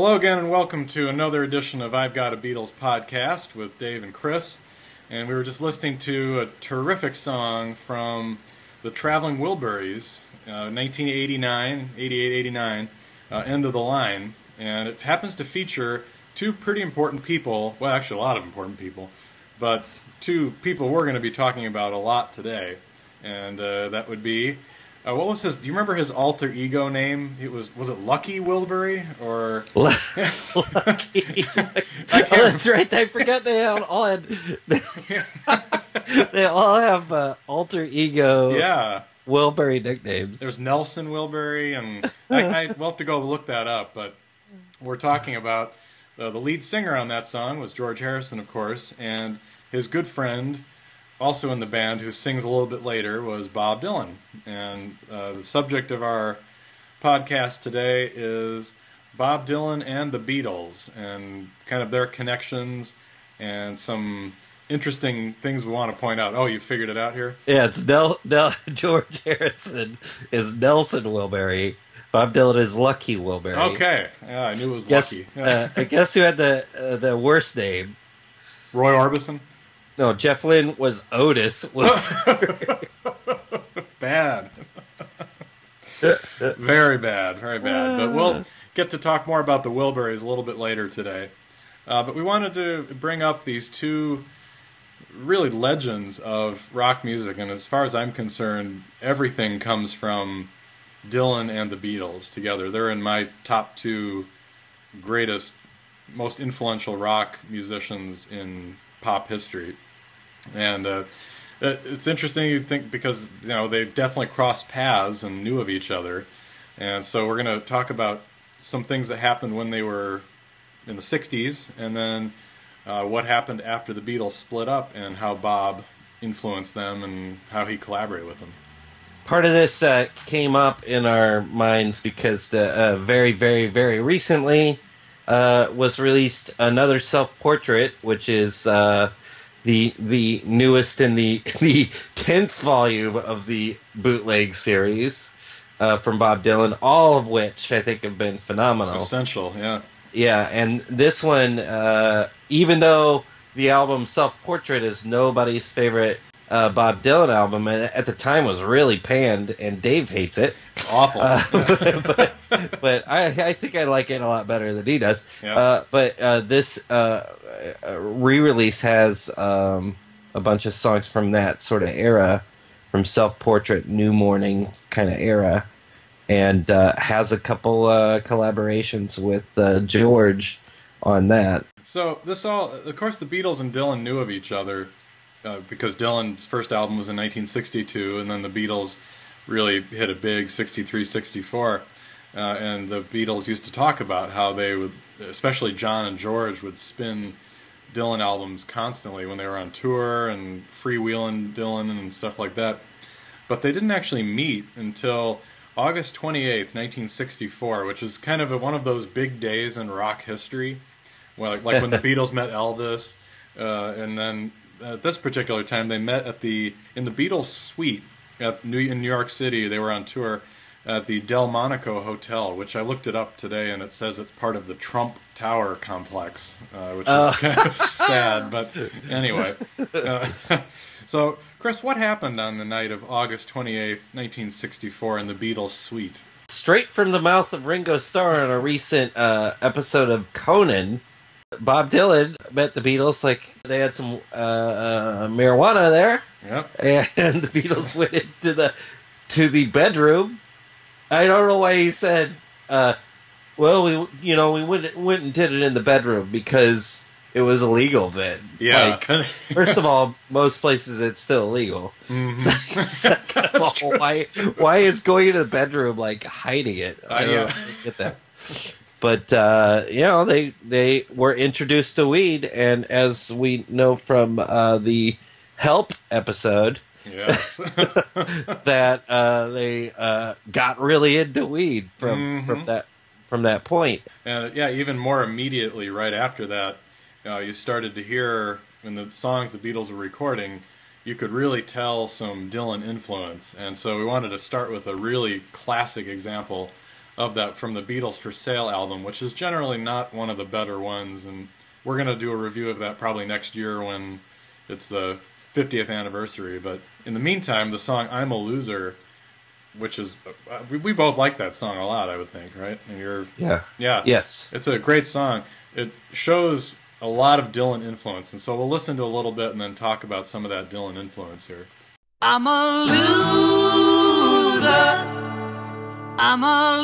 Hello again and welcome to another edition of I've Got a Beatles podcast with Dave and Chris. And we were just listening to a terrific song from the Traveling Wilburys, 1989, 88, 89, End of the Line. And it happens to feature two pretty important people, well actually a lot of important people, but two people we're going to be talking about a lot today. And that would be... what was his? Do you remember his alter ego name? Was it Lucky Wilbury or Lucky? That's right. I forgot they all had. They all have alter ego. Yeah. Wilbury nicknames. There's Nelson Wilbury, and we'll have to go look that up. But we're talking about the lead singer on that song was George Harrison, of course, and his good friend, also in the band, who sings a little bit later, was Bob Dylan. And the subject of our podcast today is Bob Dylan and the Beatles, and kind of their connections, and some interesting things we want to point out. Oh, you figured it out here? Yeah, it's George Harrison is Nelson Wilbury. Bob Dylan is Lucky Wilbury. Okay, yeah, I knew it was Lucky. I guess who had the worst name? Roy Orbison? No, Jeff Lynne was Otis. Bad. Very bad, very bad. But we'll get to talk more about the Wilburys a little bit later today. But we wanted to bring up these two really legends of rock music. And as far as I'm concerned, everything comes from Dylan and the Beatles together. They're in my top two greatest, most influential rock musicians in pop history. And it's interesting, you think, because they definitely crossed paths and knew of each other. And so we're going to talk about some things that happened when they were in the 60s, and then what happened after the Beatles split up, and how Bob influenced them and how he collaborated with them. Part of this came up in our minds because very, very, very recently was released another self-portrait, which is the newest in the 10th volume of the bootleg series from Bob Dylan, all of which I think have been phenomenal. Essential, yeah. Yeah, and this one, even though the album Self-Portrait is nobody's favorite Bob Dylan album, and at the time was really panned, and Dave hates it. It's awful. But I think I like it a lot better than he does. Yeah. But this re-release has a bunch of songs from that sort of era, from Self-Portrait, New Morning kind of era, and has a couple collaborations with George on that. So this all, of course, the Beatles and Dylan knew of each other because Dylan's first album was in 1962, and then the Beatles really hit a big 63, 64. And the Beatles used to talk about how they would, especially John and George, would spin Dylan albums constantly when they were on tour and freewheeling Dylan and stuff like that. But they didn't actually meet until August 28th, 1964, which is kind of one of those big days in rock history, like when the Beatles met Elvis, and then at this particular time they met in the Beatles suite in New York City. They were on tour at the Delmonico Hotel, which I looked it up today, and it says it's part of the Trump Tower complex, which is kind of sad, but anyway. So, Chris, what happened on the night of August 28th, 1964 in the Beatles suite? Straight from the mouth of Ringo Starr on a recent episode of Conan, Bob Dylan met the Beatles, like they had some marijuana there. Yep. And the Beatles went into the bedroom. I don't know why he said, well, we went and did it in the bedroom because it was illegal then. Yeah. Like, first of all, most places it's still illegal. Mm-hmm. Second of all, why is going into the bedroom like hiding it? I don't get that. But they were introduced to weed, and as we know from the Help episode, yes, that they got really into weed from that point. And even more immediately, right after that, you started to hear in the songs the Beatles were recording, you could really tell some Dylan influence. And so we wanted to start with a really classic example of that from the Beatles for Sale album, which is generally not one of the better ones, and we're going to do a review of that probably next year when it's the 50th anniversary. But in the meantime, the song I'm a Loser, which is, we both like that song a lot, I would think, right? And Yeah. Yes. It's a great song. It shows a lot of Dylan influence, and so we'll listen to a little bit and then talk about some of that Dylan influence here. I'm a loser. I'm a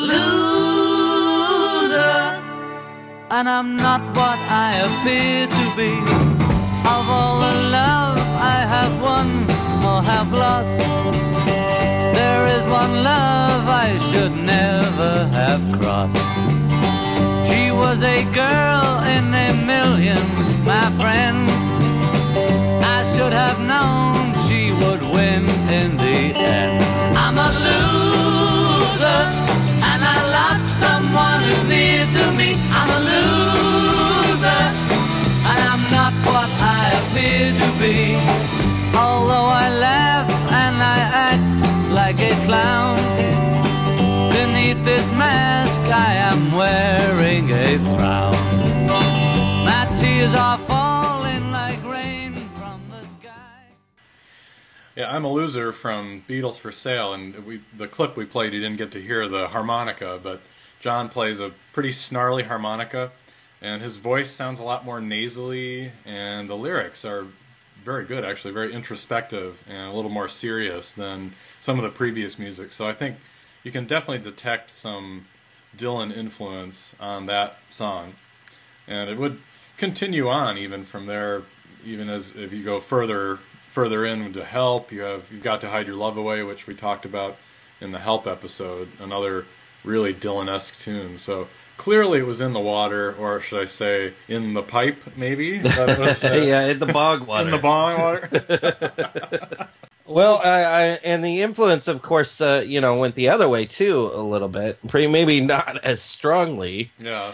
loser. And I'm not what I appear to be. Of all the love I have won or have lost, there is one love I should never have crossed. She was a girl in a million, my friend. I should have known she would win in the end. I'm a loser, and I lost someone who's near to me. I'm a loser, and I'm not what I appear to be. Although I laugh and I act like a clown, beneath this mask I am wearing a frown. My tears are falling like rain from the sky. Yeah, I'm a Loser from Beatles for Sale, and the clip we played, you didn't get to hear the harmonica, but John plays a pretty snarly harmonica, and his voice sounds a lot more nasally, and the lyrics are very good, actually, very introspective and a little more serious than some of the previous music. So I think you can definitely detect some Dylan influence on that song, and it would continue on even from there. Even as if you go further into Help, you've got to Hide Your Love Away, which we talked about in the Help episode, another really Dylan-esque tune. So clearly it was in the water, or should I say in the pipe, maybe? That was, yeah, in the bog water. In the bog water. Well, and the influence, of course, went the other way too a little bit. Maybe not as strongly. Yeah.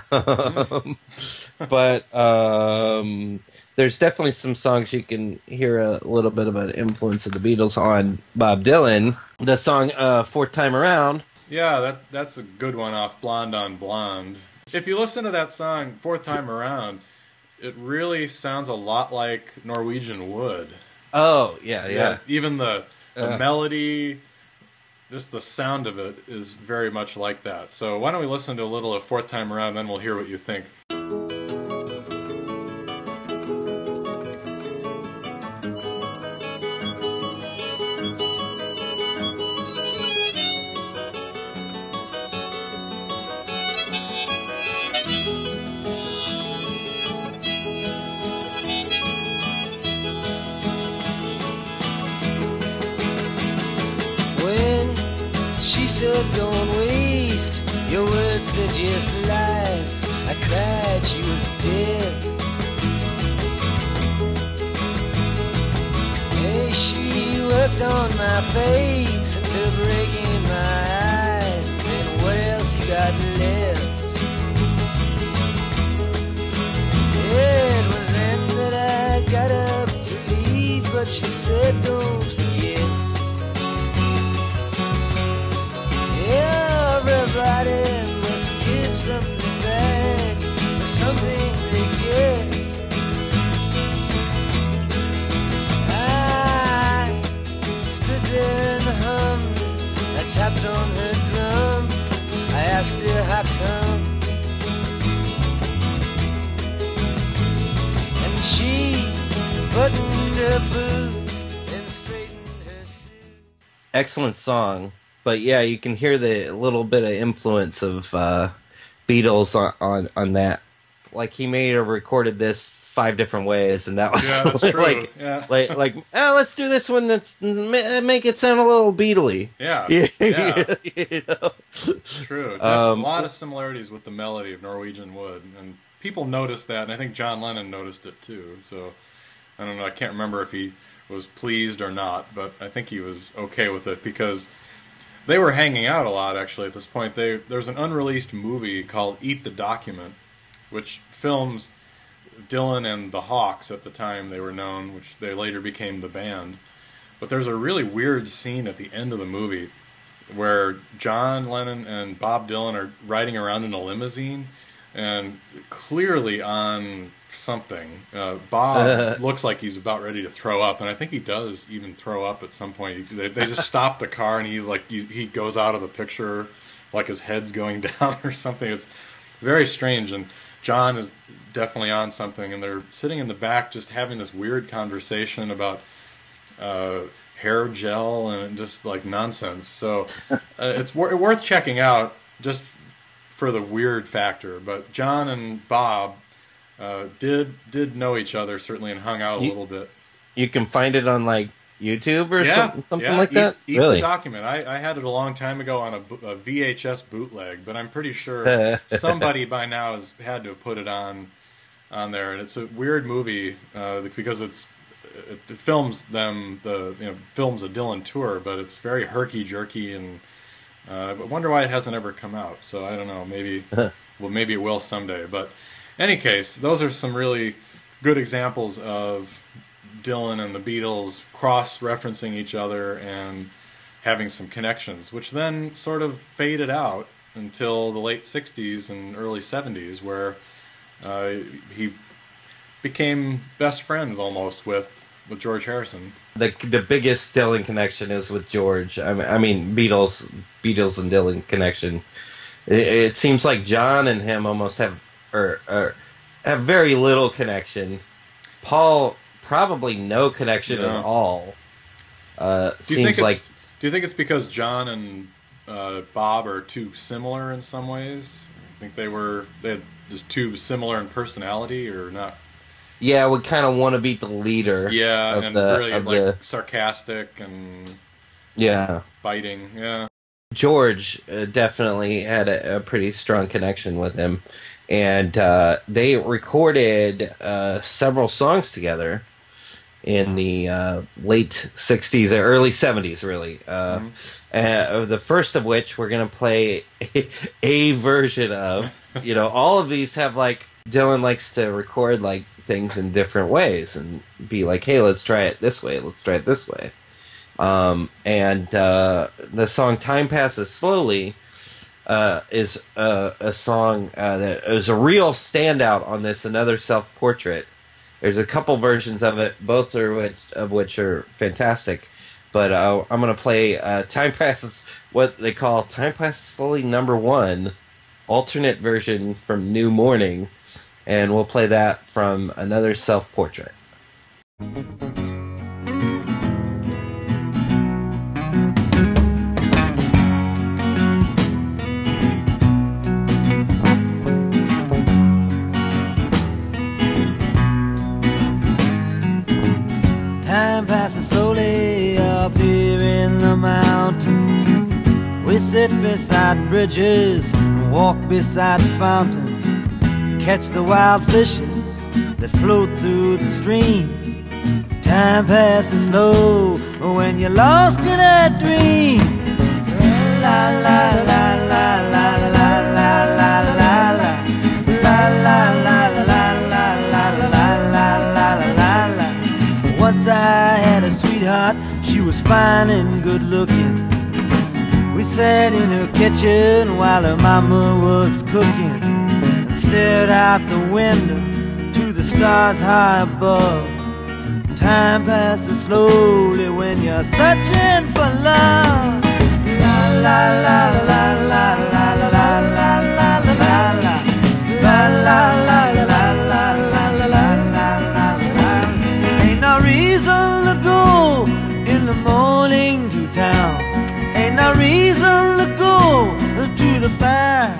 But there's definitely some songs you can hear a little bit of an influence of the Beatles on Bob Dylan. The song Fourth Time Around. Yeah, that's a good one off Blonde on Blonde. If you listen to that song, Fourth Time Around, it really sounds a lot like Norwegian Wood. Oh, yeah. Even the melody, just the sound of it is very much like that. So why don't we listen to a little of Fourth Time Around, and then we'll hear what you think. She said, don't waste your words, they're just lies. I cried, she was deaf. Hey, she worked on my face until breaking my eyes and saying, what else you got left? Yeah, it was then that I got up to leave, but she said, don't forget. Everybody must give something back for something they get. I stood there and hummed. I tapped on her drum. I asked her how come, and she buttoned her boot and straightened her suit. Excellent song. But yeah, you can hear the little bit of influence of Beatles on that. Like he may have recorded this 5 different ways, and that was that's true. like let's do this one that's make it sound a little Beatley. Yeah. You know? It's true. A lot of similarities with the melody of Norwegian Wood, and people noticed that, and I think John Lennon noticed it too. So I don't know. I can't remember if he was pleased or not, but I think he was okay with it because they were hanging out a lot, actually, at this point. There's an unreleased movie called Eat the Document, which films Dylan and the Hawks at the time they were known, which they later became the band. But there's a really weird scene at the end of the movie where John Lennon and Bob Dylan are riding around in a limousine, and clearly on something. Bob looks like he's about ready to throw up, and I think he does even throw up at some point. They just stop the car, and he goes out of the picture like his head's going down or something. It's very strange, and John is definitely on something, and they're sitting in the back just having this weird conversation about hair gel and just like nonsense. So it's worth checking out just for the weird factor. But John and Bob did know each other, certainly, and hung out a little bit. You can find it on like YouTube or something like that? Eat Really? the Document. I had it a long time ago on a VHS bootleg, but I'm pretty sure somebody by now has had to have put it on there. And it's a weird movie because it films films a Dylan tour, but it's very herky-jerky, and I wonder why it hasn't ever come out. So I don't know. Maybe maybe it will someday. But in any case, those are some really good examples of Dylan and the Beatles cross-referencing each other and having some connections, which then sort of faded out until the late 60s and early 70s, where he became best friends almost with George Harrison. The biggest Dylan connection is with George. I mean Beatles and Dylan connection. It seems like John and him almost have very little connection. Paul probably no connection at all. Do you think it's because John and Bob are too similar in some ways? I think they had just too similar in personality, or not? Yeah, we kind of want to be the leader. Yeah, and really sarcastic and biting. Yeah, George definitely had a pretty strong connection with him, and they recorded several songs together in the late 60s or early 70s, really. The first of which we're going to play a version of. All of these have, like, Dylan likes to record, like, things in different ways and be like, hey, let's try it this way, let's try it this way. And the song Time Passes Slowly is a song that is a real standout on this Another Self-Portrait. There's a couple versions of it, both of which are fantastic. But I'm going to play Time Passes, what they call Time Passes Slowly #1, alternate version from New Morning. And we'll play that from Another Self-Portrait. Time passes slowly up here in the mountains. We sit beside bridges and walk beside fountains. Catch the wild fishes that float through the stream. Time passes slow when you're lost in a dream. La la la la la la la la la la la la la la la la. Once I had a sweetheart, she was fine and good looking. We sat in her kitchen while her mama was cooking, stared out the window to the stars high above. Time passes slowly when you're searching for love. La la la la la la la la la la la la la la la la la. Ain't no reason to go in the morning to town. Ain't no reason to go to the bar.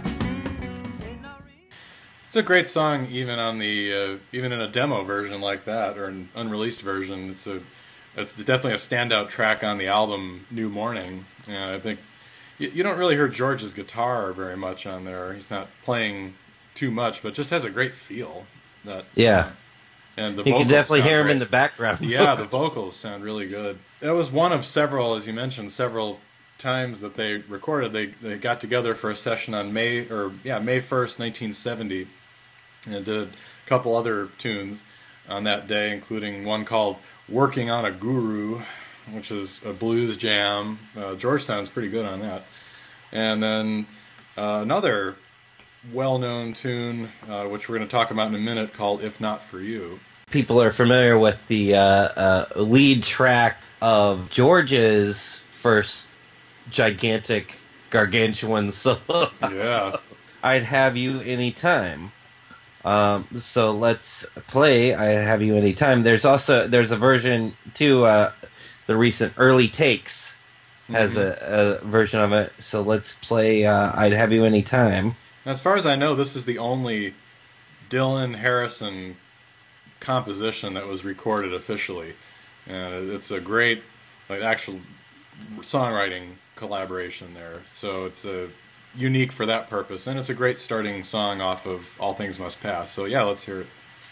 It's a great song, even on the even in a demo version like that, or an unreleased version. It's definitely a standout track on the album New Morning. I think you don't really hear George's guitar very much on there. He's not playing too much, but just has a great feel. And the you can definitely hear him great. in the background. Yeah, the vocals sound really good. That was one of several, as you mentioned, several times that they recorded. They got together for a session on May 1st, 1970. And did a couple other tunes on that day, including one called Working on a Guru, which is a blues jam. George sounds pretty good on that. And then another well-known tune, which we're going to talk about in a minute, called If Not For You. People are familiar with the lead track of George's first gigantic, gargantuan solo. Yeah. I'd Have You Anytime. So let's play I'd Have You Anytime. There's a version too, the recent Early Takes has a version of it. So let's play I'd Have You Anytime. As far as I know, this is the only Dylan Harrison composition that was recorded officially. And it's a great actual songwriting collaboration there. So it's unique for that purpose, and it's a great starting song off of All Things Must Pass. So yeah, let's hear it.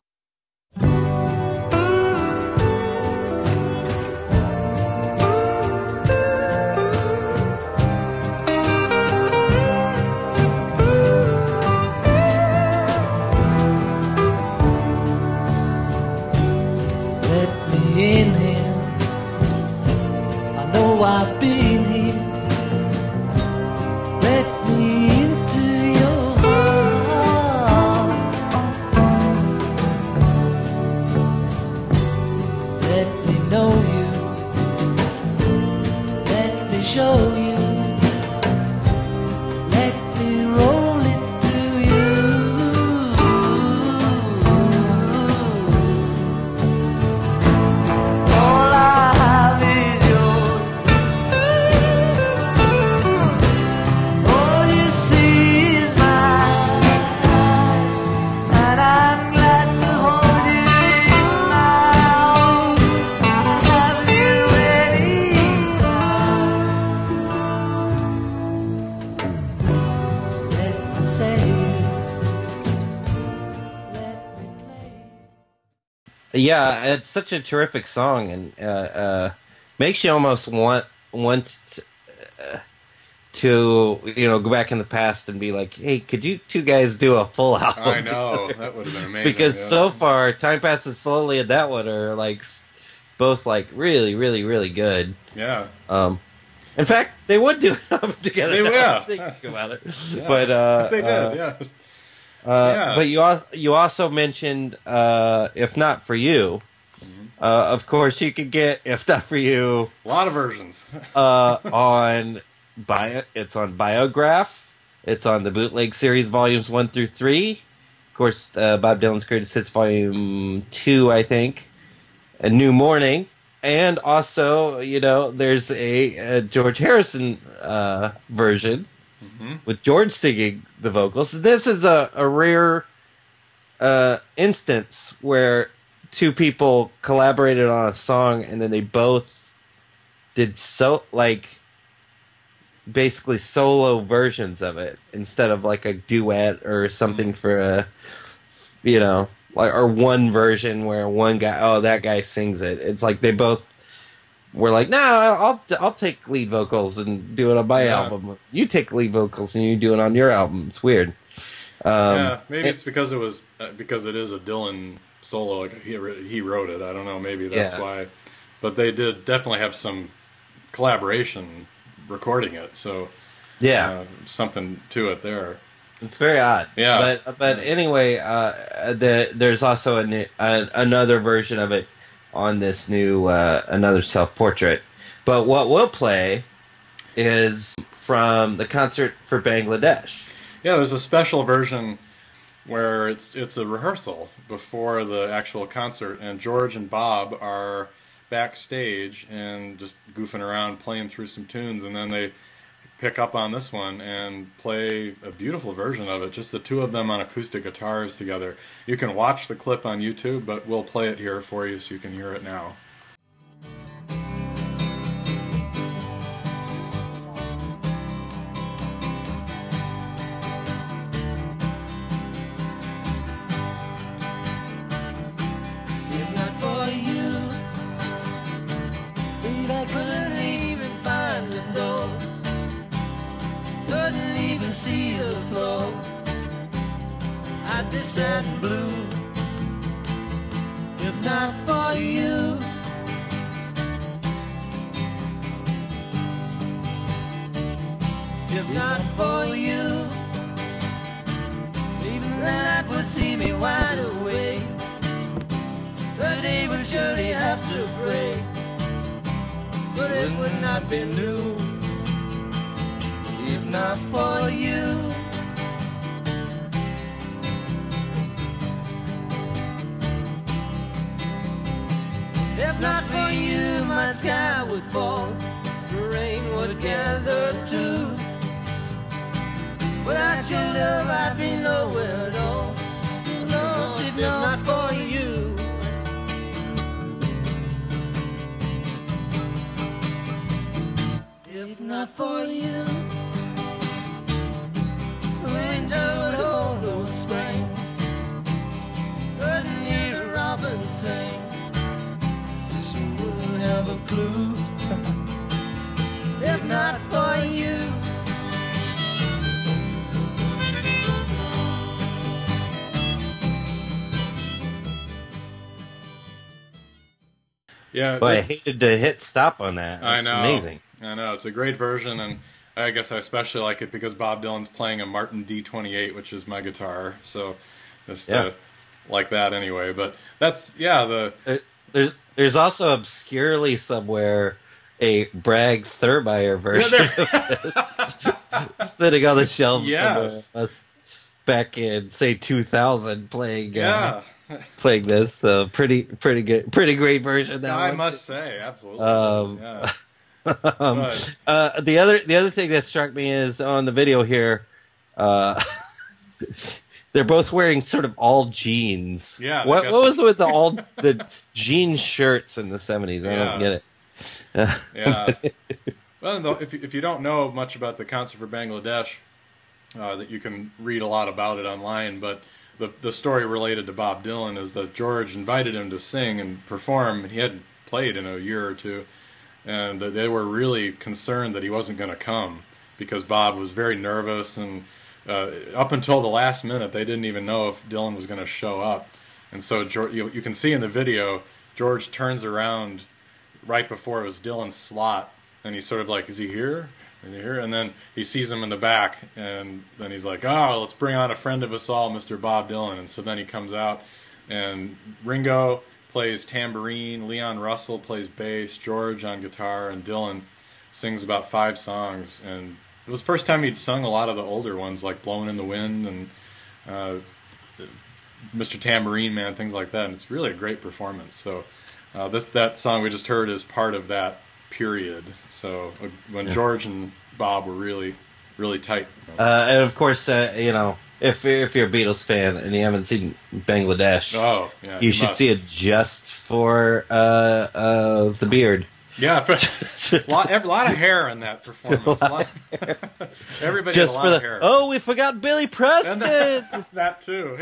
Let me in here. I know I've been here. Let me into your heart. Let me know you. Let me show you. Let me roll it to you. All I have is yours. All you see is mine, and I'm glad to hold you in my arms. Have you anytime? Let me say it. Let me play. Yeah, it's such a terrific song, and makes you almost want to go back in the past and be like, hey, could you two guys do a full album? I know, that would have been amazing. Because yeah. so far, Time Passes Slowly and that one are both really, really, really good. Yeah. In fact, they would do an album together. They- now yeah. I'm thinking about it. Yeah. But They did, yeah. but you also mentioned If Not For You. Of course, you could get If Not For You A lot of versions. on it's on Biograph. It's on the Bootleg Series Volumes 1 through 3. Of course, Bob Dylan's Greatest Hits Volume 2, I think. A New Morning. And also, there's a George Harrison version with George singing the vocals. This is a rare instance where two people collaborated on a song and then they both did basically solo versions of it instead of like a duet or something for or one version where one guy, that guy sings it. It's like they both were like, no, I'll take lead vocals and do it on my album. You take lead vocals and you do it on your album. It's weird. Maybe it's because it is a Dylan solo. Like he wrote it. I don't know. Maybe that's why. But they did definitely have some collaboration recording it. So something to it there. It's very odd. Yeah. But anyway, there's also another version of it on this new another self-portrait. But what we'll play is from the concert for Bangladesh. Yeah, there's a special version where it's a rehearsal before the actual concert, and George and Bob are backstage and just goofing around playing through some tunes, and then they pick up on this one and play a beautiful version of it, just the two of them on acoustic guitars together. You can watch the clip on YouTube, but we'll play it here for you so you can hear it now. If not for you, babe, I couldn't even find the door. Couldn't even see the floor. I'd be sad and blue. If not for you, surely have to break, but it would not be new if not for you. If not for you, my sky would fall, the rain would gather too. Without your love, I'd be nowhere at all. Lost if not for you. If not for you, winter would hold no spring. Couldn't hear a robin sing. This one wouldn't have a clue. If not for you. Yeah, But I hated to hit stop on that. I It's know. amazing. I know. It's a great version, and I guess I especially like it because Bob Dylan's playing a Martin D28, which is my guitar. So just like that anyway. But that's, There's also obscurely somewhere a Bragg Thurmeyer version of this sitting on the shelf Yes. somewhere, back in, say, 2000 playing Yeah. playing this. So pretty good, pretty great version. That I one. must say, absolutely. Yeah. The other thing that struck me is on the video here, they're both wearing sort of all jeans. Yeah, What got was with the jean shirts in the 70s? I don't get it. Yeah. Well, though, if you don't know much about the Concert for Bangladesh, that you can read a lot about it online, but the story related to Bob Dylan is that George invited him to sing and perform, and he hadn't played in a year or two, and they were really concerned that he wasn't going to come because Bob was very nervous, and up until the last minute, they didn't even know if Dylan was going to show up. And so George, you can see in the video, George turns around right before it was Dylan's slot, and he's sort of like, is he here? Is he here? And then he sees him in the back, and then he's like, oh, let's bring on a friend of us all, Mr. Bob Dylan. And so then he comes out, and Ringo plays tambourine, Leon Russell plays bass, George on guitar, and Dylan sings about 5 songs. And it was the first time he'd sung a lot of the older ones, like Blowin' in the Wind and Mr. Tambourine Man, things like that. And it's really a great performance. So that song we just heard is part of that period. So when George and Bob were really, really tight. And of course, if you're a Beatles fan and you haven't seen Bangladesh, you should see it just for the beard. Yeah, a lot of hair in that performance. Everybody just had a lot of hair. Oh, we forgot Billy Preston. That too.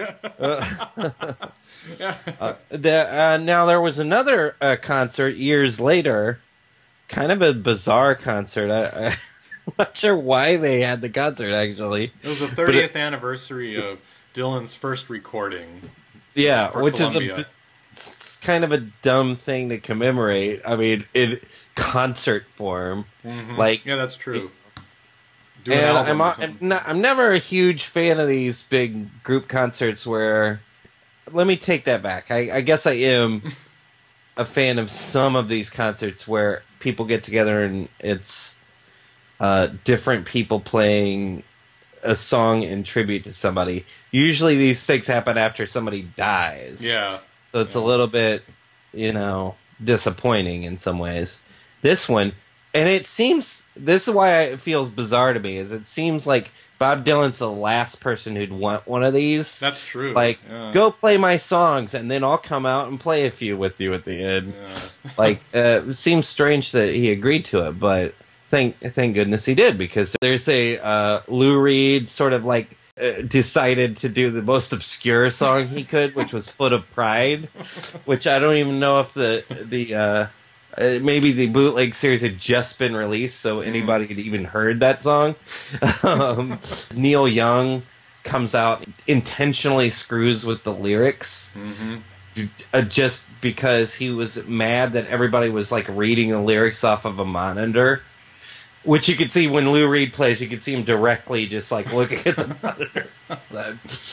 Now there was another concert years later, kind of a bizarre concert. I'm not sure why they had the concert, actually. It was the 30th anniversary of Dylan's first recording. Yeah, for which Columbia. is kind of a dumb thing to commemorate. I mean, in concert form. Mm-hmm. Like, yeah, that's true. Do and an album or something. I'm never a huge fan of these big group concerts where... Let me take that back. I guess I am a fan of some of these concerts where people get together and it's different people playing a song in tribute to somebody. Usually these things happen after somebody dies. Yeah. So it's a little bit, disappointing in some ways. This one, and it seems, this is why it feels bizarre to me, is it seems like Bob Dylan's the last person who'd want one of these. That's true. Like, go play my songs, and then I'll come out and play a few with you at the end. Yeah. It seems strange that he agreed to it, but thank goodness he did, because there's a Lou Reed sort of like decided to do the most obscure song he could, which was "Foot of Pride," which I don't even know if the maybe the bootleg series had just been released, so anybody had even heard that song. Neil Young comes out, intentionally screws with the lyrics, just because he was mad that everybody was like reading the lyrics off of a monitor. Which you could see when Lou Reed plays, you could see him directly just like looking at the monitor.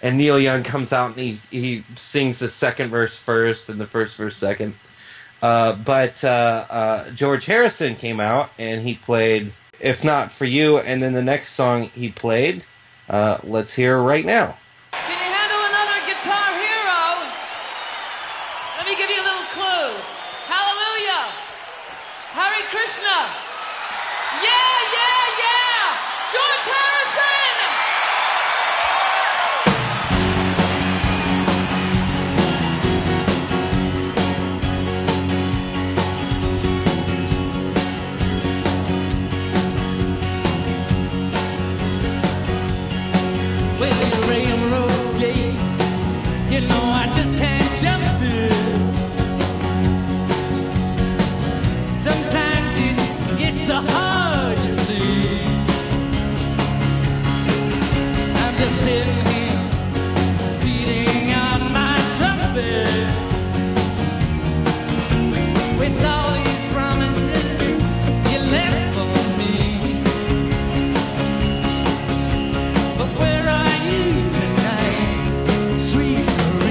and Neil Young comes out and he sings the second verse first and the first verse second. But George Harrison came out and he played "If Not For You," and then the next song he played, let's hear right now. Can you handle another Guitar Hero? Let me give you a little clue. Hallelujah. Hare Krishna. Yeah, yeah, yeah. George Harrison. You know I just can't jump it. Sometimes it gets so hard, you see. I'm just sitting here beating on my trumpet with all these promises you left for me. But where are you tonight, sweet?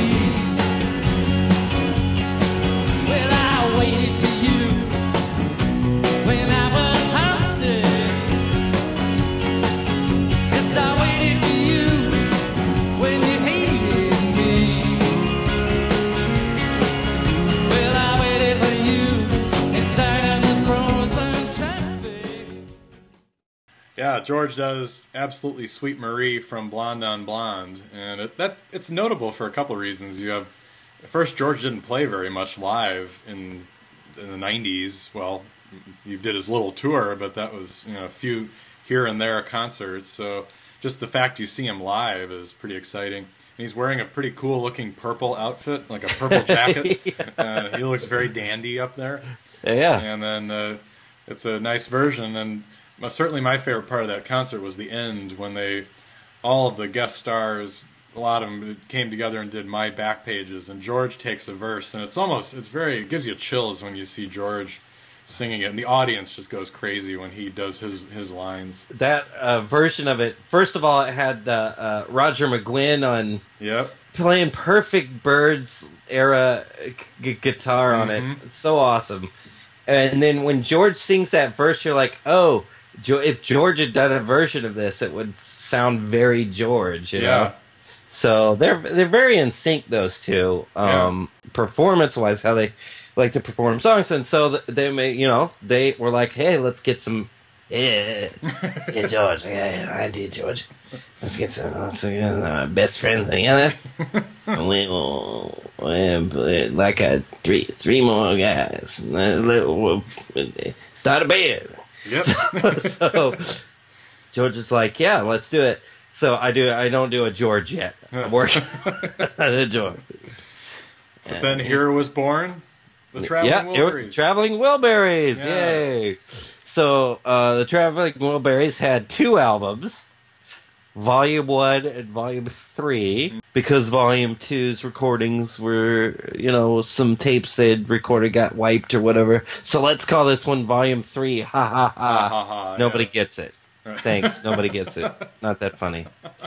Yeah, George does absolutely Sweet Marie from Blonde on Blonde, and it's notable for a couple of reasons. You have, first, George didn't play very much live in the 90s. Well, he did his little tour, but that was, a few here and there concerts. So just the fact you see him live is pretty exciting. And he's wearing a pretty cool looking purple outfit, like a purple jacket. Yeah. He looks very dandy up there. Yeah. And then it's a nice version. And certainly my favorite part of that concert was the end when all of the guest stars, a lot of them came together and did My Back Pages, and George takes a verse, and it gives you chills when you see George singing it, and the audience just goes crazy when he does his lines. That version of it, first of all, it had Roger McGuinn on playing perfect Byrds era guitar on it. It's so awesome. And then when George sings that verse, you're like, oh, if George had done a version of this, it would sound very George, you know? So they're very in sync, those two, performance-wise, how they like to perform songs. And so they were like, hey, let's get some, yeah, George, I did, George. Let's get some best friends together. And we'll like three more guys. Start a band. Yep. So George is like, yeah, let's do it. So I don't do a George yet. I'm working on a George. But then here was born the Traveling Wilburys. Traveling Wilburys, yeah. Yay! So the Traveling Wilburys had 2 albums, Volume 1 and Volume 3, because Volume 2's recordings were, some tapes they'd recorded got wiped or whatever. So let's call this one Volume 3. Ha ha ha. Ha, ha, ha. Nobody gets it. Thanks. Nobody gets it. Not that funny.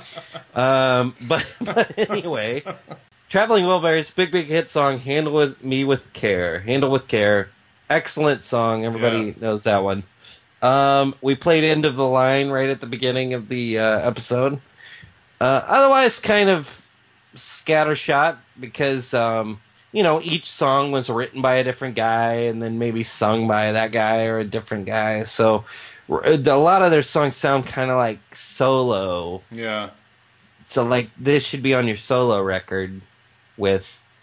But anyway, Traveling Wilburys, big hit song, Handle Me With Care. Handle With Care. Excellent song. Everybody knows that one. We played End of the Line right at the beginning of the episode. Otherwise, kind of scattershot because, each song was written by a different guy and then maybe sung by that guy or a different guy. So a lot of their songs sound kind of like solo. Yeah. So, like, this should be on your solo record with,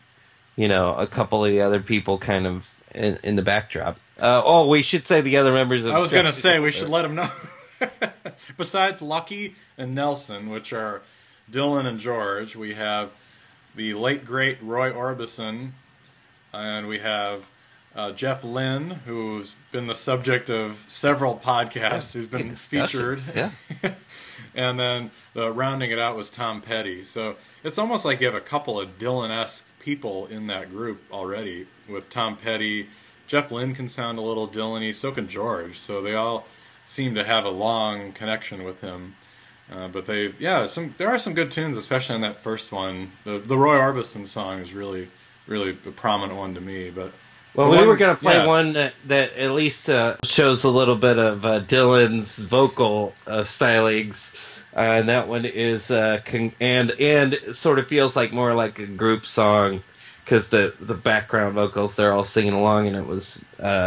a couple of the other people kind of in the backdrop. We should say the other members of... I was going to say, we should let them know. Besides Lucky and Nelson, which are Dylan and George, we have the late, great Roy Orbison, and we have Jeff Lynne, who's been the subject of several podcasts, who's been featured. Yeah. And then rounding it out was Tom Petty. So it's almost like you have a couple of Dylan-esque people in that group already, with Tom Petty. Jeff Lynne can sound a little Dylan-y, so can George. So they all seem to have a long connection with him. But there are some good tunes, especially on that first one. The Roy Orbison song is really a prominent one to me. But well, we were going to play one that at least shows a little bit of Dylan's vocal stylings, and that one is and sort of feels like more like a group song because the background vocals, they're all singing along, and it was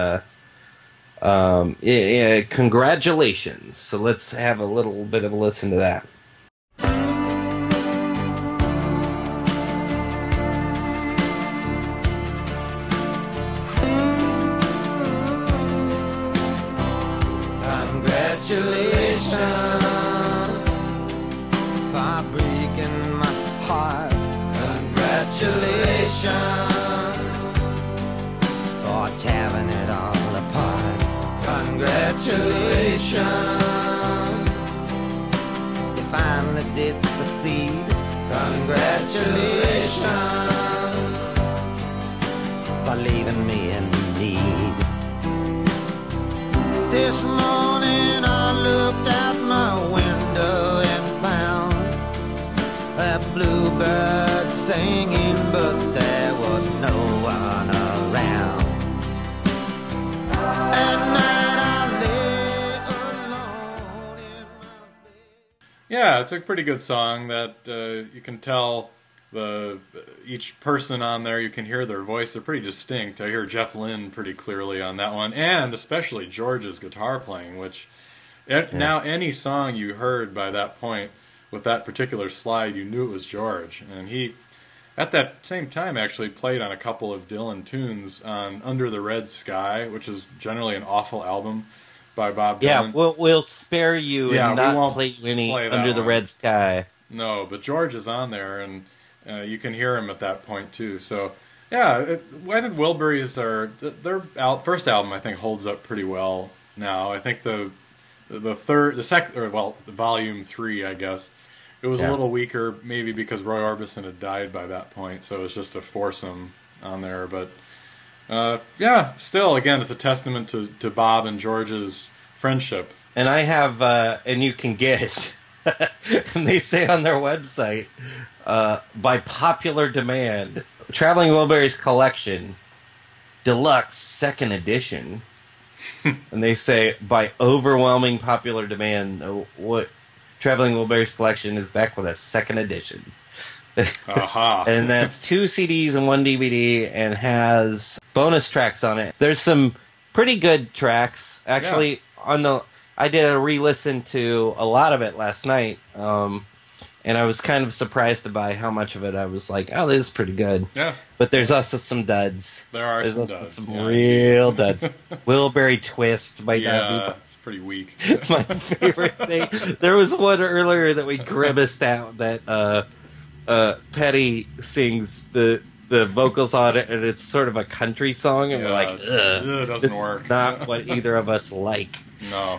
congratulations. So let's have a little bit of a listen to that. Congratulations for breaking my heart. Congratulations for tearing it all apart. Congratulations, you finally did succeed. Congratulations for leaving me in need. This morning I looked out my window and found a bluebird singing, but there was no one around. At night I lay alone in my bed. Yeah, it's a pretty good song that you can tell each person on there, you can hear their voice. They're pretty distinct. I hear Jeff Lynne pretty clearly on that one, and especially George's guitar playing, which now any song you heard by that point with that particular slide, you knew it was George. And he, at that same time, actually played on a couple of Dylan tunes on Under the Red Sky, which is generally an awful album by Bob Dylan. Yeah, we'll spare you and not play any Under the Red Sky. No, but George is on there, and you can hear him at that point too. So, yeah, I think Wilburys their first album I think holds up pretty well now. I think the volume 3, I guess, it was a little weaker, maybe because Roy Orbison had died by that point, so it was just a foursome on there. But still, again, it's a testament to Bob and George's friendship. And I have, and you can get, and they say on their website, by popular demand, Traveling Wilburys Collection, Deluxe 2nd Edition. And they say, by overwhelming popular demand, what Traveling Wilburys Collection is back with a 2nd edition. Aha. And that's 2 CDs and 1 DVD, and has bonus tracks on it. There's some pretty good tracks. Actually, I did a re-listen to a lot of it last night, and I was kind of surprised by how much of it I was like, oh, this is pretty good. Yeah. But there's also some duds. There's some duds. Some real duds. Wilbury Twist might not be it's pretty weak. my favorite thing. There was one earlier that we grimaced out that Petty sings the vocals on it, and it's sort of a country song, and we're like, ugh, it doesn't this work. is not what either of us like. No.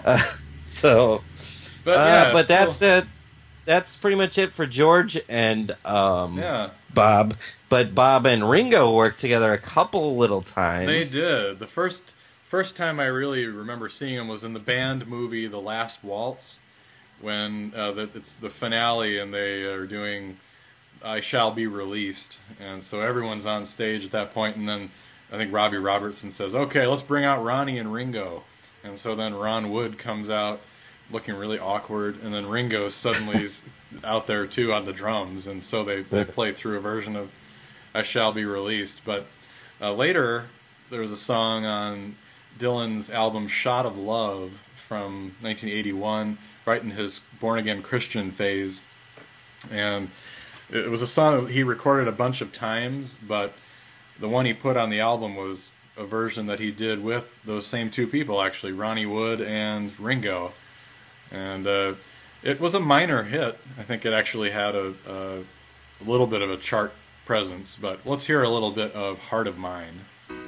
But that's it. That's pretty much it for George and Bob. But Bob and Ringo worked together a couple little times. They did. The first time I really remember seeing them was in the band movie The Last Waltz, when it's the finale and they are doing I Shall Be Released. And so everyone's on stage at that point, and then I think Robbie Robertson says, okay, let's bring out Ronnie and Ringo. And so then Ron Wood comes out looking really awkward, and then Ringo suddenly is out there too on the drums, and so they play through a version of I Shall Be Released. But later there was a song on Dylan's album Shot of Love from 1981, right in his Born Again Christian phase, and it was a song he recorded a bunch of times, but the one he put on the album was a version that he did with those same 2 people, actually, Ronnie Wood and Ringo. And it was a minor hit. I think it actually had a little bit of a chart presence. But let's hear a little bit of Heart of Mine.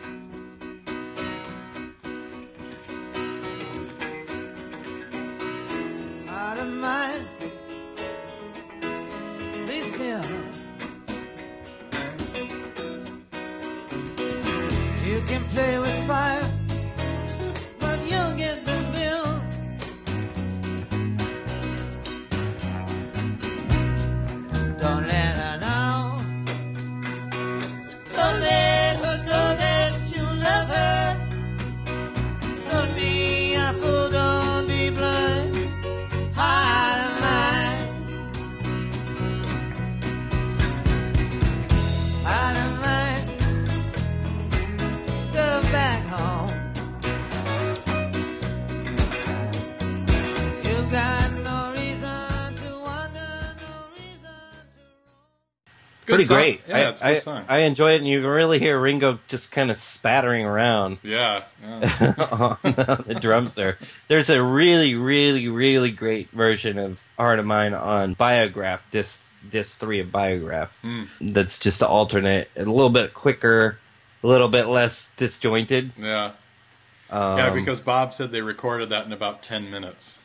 Heart of mine, be still. You can play with fire, but you'll get the bill. good pretty song. great. Yeah, it's a good song. I enjoy it, and you can really hear Ringo just kind of spattering around Yeah. on the drums there. There's a really, really, really great version of Heart of Mine on Biograph, disc 3 of Biograph. That's just an alternate, a little bit quicker, a little bit less disjointed. Yeah. Yeah, because Bob said they recorded that in about 10 minutes.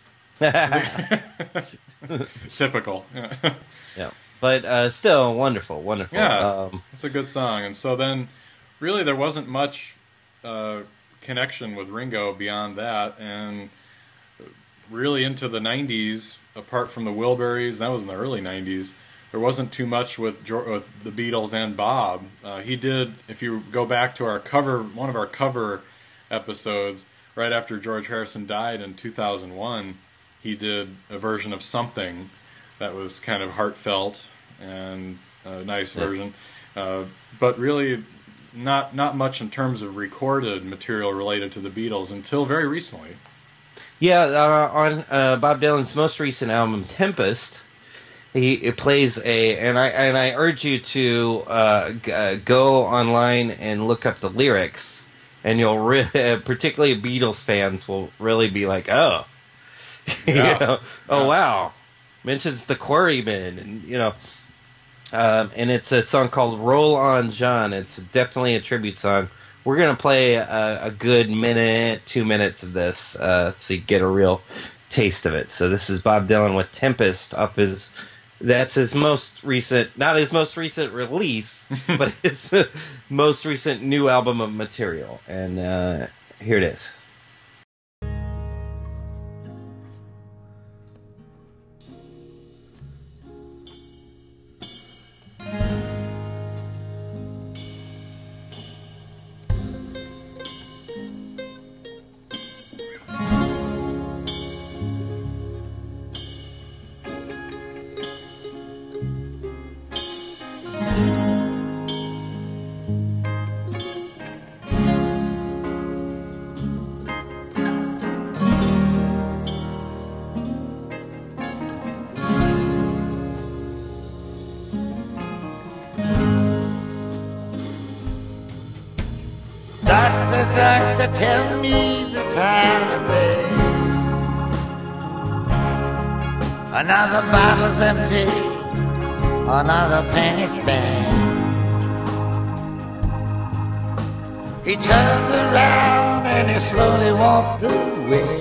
Typical. Yeah, but still wonderful. Yeah, it's a good song. And so then, really, there wasn't much connection with Ringo beyond that. And really into the 90s, apart from the Wilburys, that was in the early 90s, there wasn't too much with the Beatles and Bob. He did, if you go back to one of our cover episodes, right after George Harrison died in 2001, he did a version of Something that was kind of heartfelt and a nice version, but really not much in terms of recorded material related to the Beatles until very recently. Yeah, on Bob Dylan's most recent album, Tempest, he plays and I urge you to go online and look up the lyrics. And you'll particularly Beatles fans will really be like, oh, Yeah. Wow, mentions the Quarrymen, and and it's a song called "Roll On, John." It's definitely a tribute song. We're gonna play a good 2 minutes of this, so you get a real taste of it. So this is Bob Dylan with "Tempest" off his. That's his most recent, not his most recent release, but his most recent new album of material. And here it is. Doctor, tell me the time of day. Another bottle's empty, another penny spent. He turned around and he slowly walked away.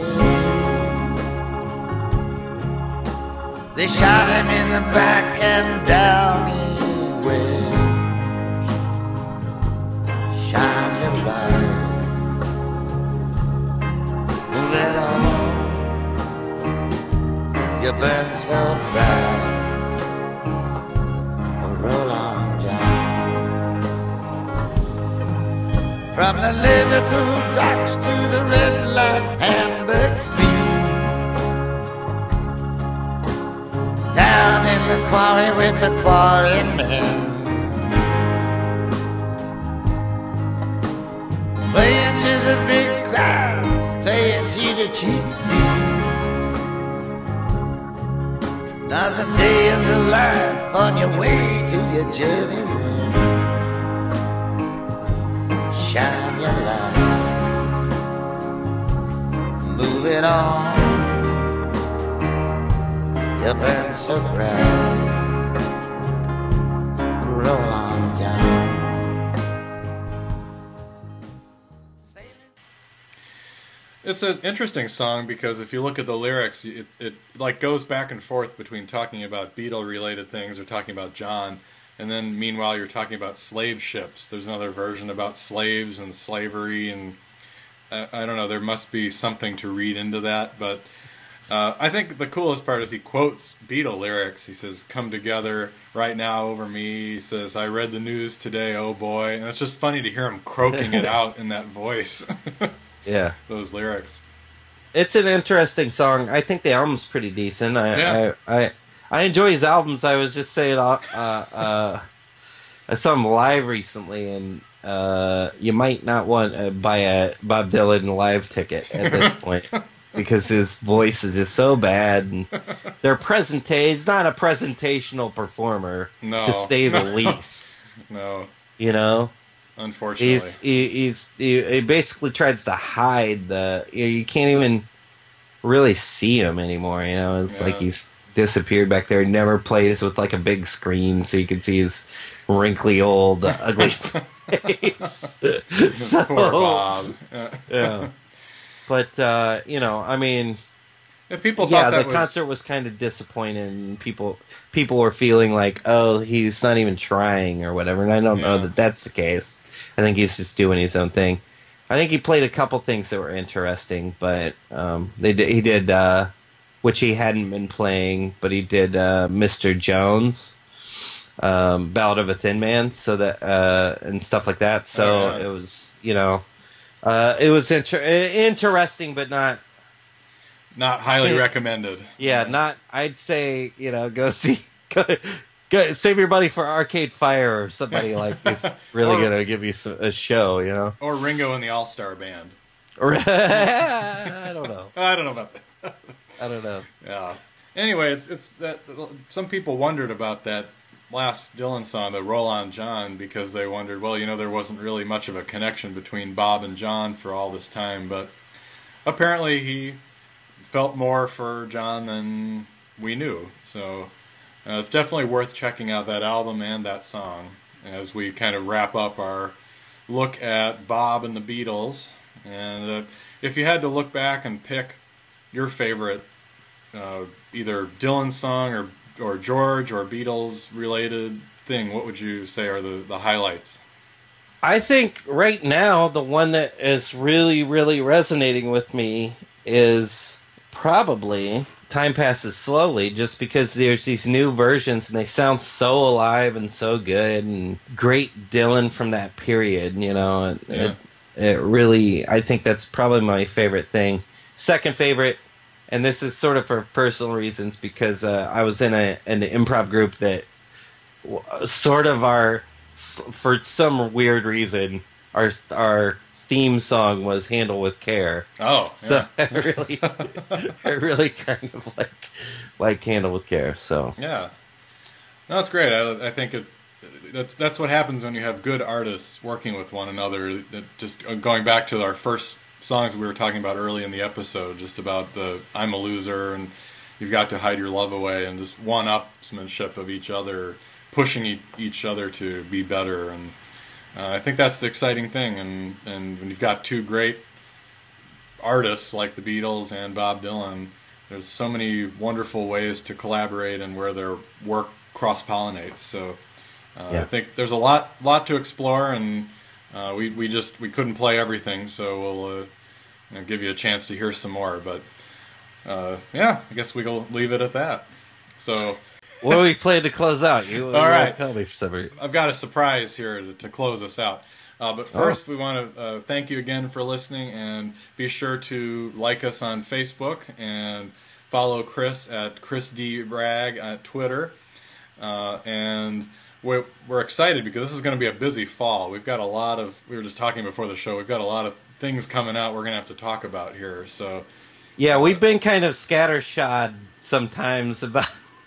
They shot him in the back and down he went. Shine your light, move it on. You burn so bright. Roll on, John. From the Liverpool docks to the red light Hamburg streets, down in the quarry with the quarrymen, playing to the big crowds, playing to the cheap seats. Another day in the life on your way to your journey then. Shine your light, move it on. You burn so bright. Roll on, John. It's an interesting song because if you look at the lyrics, it like goes back and forth between talking about Beatle-related things or talking about John, and then meanwhile you're talking about slave ships. There's another version about slaves and slavery, and I don't know, there must be something to read into that, but I think the coolest part is he quotes Beatle lyrics. He says, "Come together right now over me." He says, "I read the news today, oh boy." And it's just funny to hear him croaking it out in that voice. Yeah, those lyrics. It's an interesting song. I think the album's pretty decent. I enjoy his albums. I was just saying, I saw him live recently, and you might not want to buy a Bob Dylan live ticket at this point. because his voice is just so bad. And it's not a presentational performer, No. to say the least. No, You know, unfortunately. he basically tries to hide you can't even really see him anymore. You know, it's like he's disappeared back there. He never plays with like a big screen so you can see his wrinkly old ugly face. Poor Bob. Yeah. But you know, I mean, People thought that the concert was kind of disappointing. And people were feeling like, oh, he's not even trying or whatever. And I don't know that that's the case. I think he's just doing his own thing. I think he played a couple things that were interesting, but he did which he hadn't been playing, but he did Mr. Jones, Ballad of a Thin Man, so that and stuff like that. So it was, you know, it was interesting, but not highly recommended. Yeah, not. I'd say, you know, go save your money for Arcade Fire or somebody like this. Really gonna give you a show, you know. Or Ringo and the All Star Band. I don't know. I don't know about that. I don't know. Yeah. Anyway, it's that some people wondered about that last Dylan song, the Roll On John, because they wondered, well, you know, there wasn't really much of a connection between Bob and John for all this time, but apparently he felt more for John than we knew. So it's definitely worth checking out that album and that song as we kind of wrap up our look at Bob and the Beatles. And if you had to look back and pick your favorite either Dylan song or George or Beatles related thing, what would you say are the highlights? I think right now the one that is really, really resonating with me is probably Time Passes Slowly, just because there's these new versions and they sound so alive and so good, and great Dylan from that period, you know. It really, I think that's probably my favorite thing. Second favorite, and this is sort of for personal reasons, because I was in an improv group that sort of for some weird reason, our theme song was "Handle with Care." Oh, yeah. So I really kind of like "Handle with Care." So yeah, no, that's great. I think that's what happens when you have good artists working with one another. Just going back to our first songs we were talking about early in the episode, just about the "I'm a Loser" and "You've Got to Hide Your Love Away," and just one-upsmanship of each other, pushing each other to be better. And I think that's the exciting thing. And when you've got two great artists like the Beatles and Bob Dylan, there's so many wonderful ways to collaborate and where their work cross-pollinates. So I think there's a lot to explore, and we couldn't play everything, so we'll give you a chance to hear some more. But I guess we'll leave it at that. So what do we play to close out? All right. Tell me, I've got a surprise here to close us out. But first, we want to thank you again for listening, and be sure to like us on Facebook and follow Chris at Chris D. Bragg at Twitter. And we're excited because this is going to be a busy fall. We've got we were just talking before the show, we've got a lot of things coming out we're going to have to talk about here. So yeah, we've been kind of scattershot sometimes about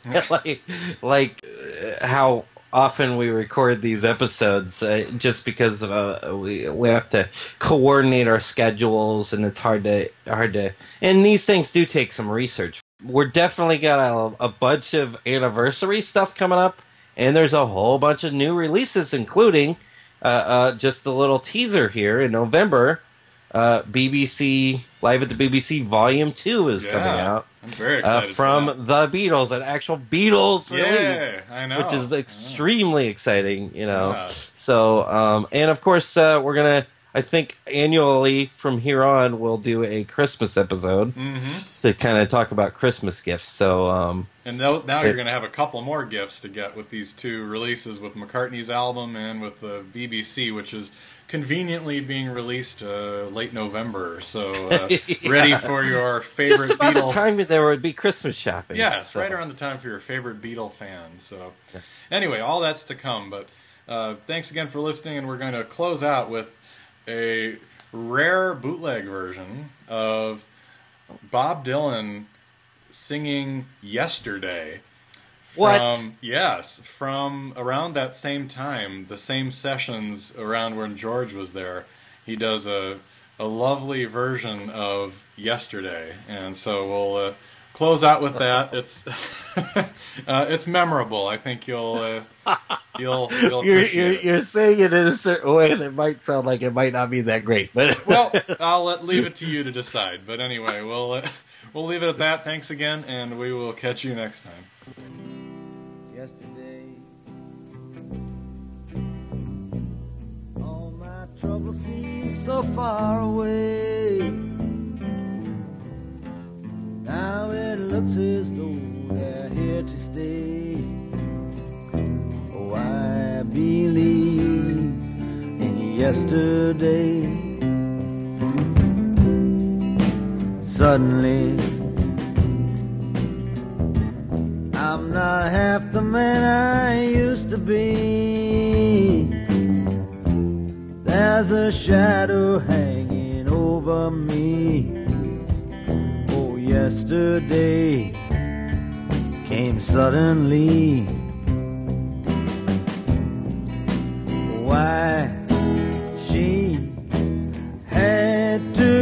like how often we record these episodes, just because we have to coordinate our schedules, and it's hard to and these things do take some research. We're definitely got a bunch of anniversary stuff coming up, and there's a whole bunch of new releases, including just a little teaser here in November. BBC Live at the BBC Volume 2 is coming out. I'm very excited from for that. the Beatles, an actual Beatles release, I know, which is extremely exciting, you know. Yeah. So, and of course, we're gonna, I think, annually from here on, we'll do a Christmas episode to kind of talk about Christmas gifts. So, and now you're going to have a couple more gifts to get with these two releases, with McCartney's album and with the BBC, which is conveniently being released late November. So ready for your favorite just about Beatle. the time that there would be Christmas shopping. Yes, so. right around the time for your favorite Beatle fan. So anyway, all that's to come. But thanks again for listening, and we're going to close out with a rare bootleg version of Bob Dylan singing Yesterday. What? Yes, from around that same time, the same sessions around when George was there, he does a lovely version of Yesterday, and so we'll close out with that. It's it's memorable. I think you'll appreciate it. You're saying it in a certain way, and it might sound like it might not be that great, but Well, I'll leave it to you to decide. But anyway, we'll leave it at that. Thanks again, and we will catch you next time. Yesterday, all my troubles seem so far away. Now it looks as though they're here to stay. Oh, I believe in yesterday. Suddenly, I'm not half the man I used to be. There's a shadow hanging over me. Oh, yesterday came suddenly. Why she had to